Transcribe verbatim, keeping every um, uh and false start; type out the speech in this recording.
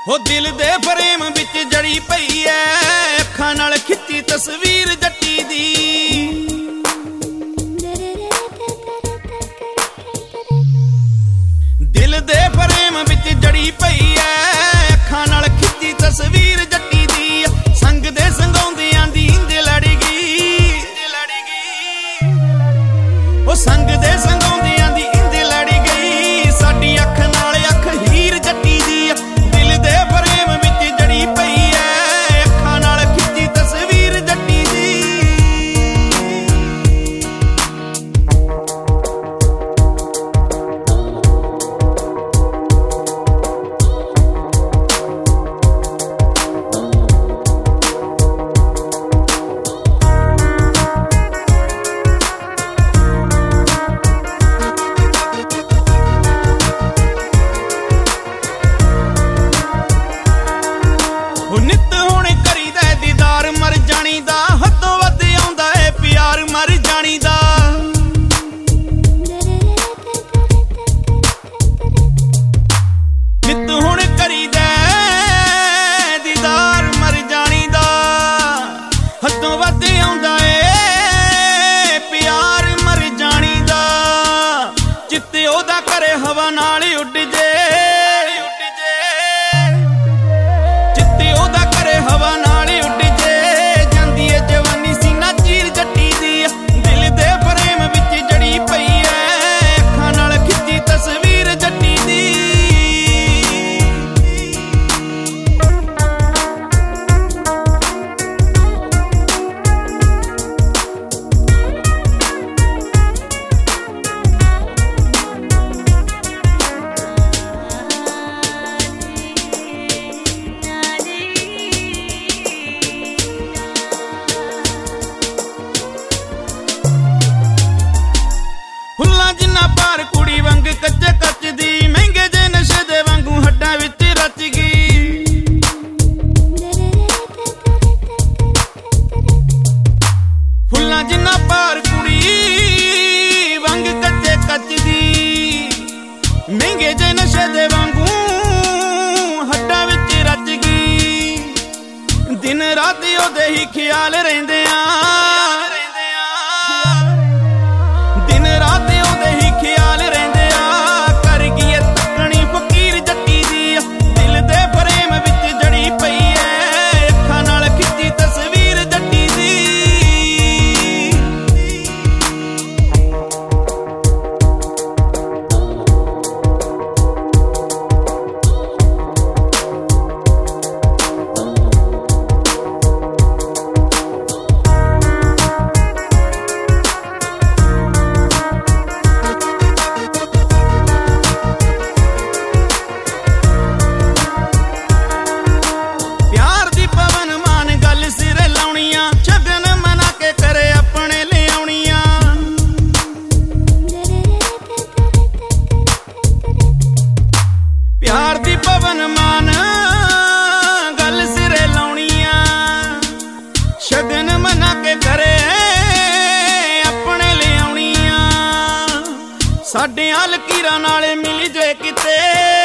हो दिल दे फ्रेम विच जड़ी पई ऐ अखां नाल खिच्ची तस्वीर जट्टी दी। दिल दे फ्रेम विच जड़ी पई ऐ अखां नाल खिच्ची तस्वीर जट्टी दी। संग दे संगाउंदियां दी इंज लड़ गई, ओ संग दे संगाउंदियां दी इंज लड़ गई। साडी अख नाल अख हीर जट्टी दी। दिल दे फ्रेम विच जड़ी पई ऐ अखां नाल खिच्ची तस्वीर जट्टी दी। नित हुण करीदा दीदार मर जानी दा, हदों वध आउंदा है प्यार मर जानी दा। नित हुण करीदा दीदार मर जानी दा, हदों वध आउंदा है प्यार मर जानी दा। चित्ते ओदा करे हवा नाल उड़ जे, हवा नाल उड़ जे जांदी है जवानी सीना चीर जट्टी दी। दिल दे फ्रेम विच जड़ी पई ऐ अखां नाल खिच्ची तस्वीर जट्टी दी। फुल्लां जिन्ना पार कुड़ी वांग कच्चे कच दी, महंगे जे नशे दे वांगू हड्डां विच रच गई। फुल्लां जिन्ना पार कुड़ी वांग कच्चे कच दी, महंगे जे नशे दे वांगू हड्डां विच रच गई। दिन रात ओदे ही ख्याल रहिंदे आ, दिन रात ओदे ही ख्याल रहिंदे आ। कर गई तकनी फकीर जट्टी दी। दिल दे फ्रेम विच जड़ी पई ऐ अखां नाल खिच्ची तस्वीर जट्टी दी। प्यार दी पवन मान गल सिरे लाउणियां, शगन मना के करे अपने ले आउणियां। साडे लकीरां नाल मिल जे किते